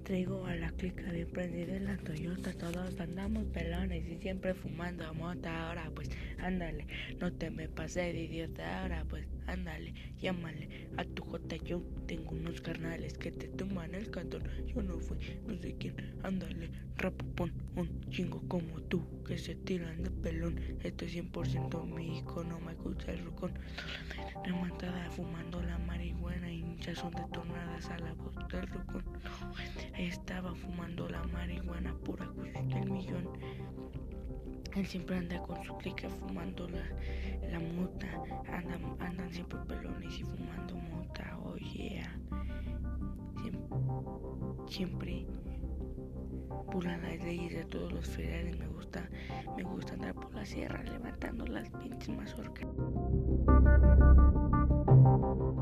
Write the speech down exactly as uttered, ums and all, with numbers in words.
Traigo a la clica bien prendida en la Toyota, todos andamos pelones y siempre fumando mota. Ahora pues ándale, no te me pases de idiota. Ahora pues ándale, llámale a tu jota. Yo tengo unos carnales que te tumban el cantón. Yo no fui, no sé quién. Ándale, rapopón, un chingo como tú que se tiran de pelón. Esto es cien por ciento México, no me gusta el rucón. Remontada fumando la marihuana y muchas son detonadas a la voz del rucón. Estaba fumando la marihuana pura del millón. Él siempre anda con su clica fumando la, la mota. Andan, andan siempre pelones y fumando mota. Oh yeah. Siempre, siempre pulan las leyes de todos los federales. Me gusta, me gusta andar por la sierra levantando las pinches mazorcas.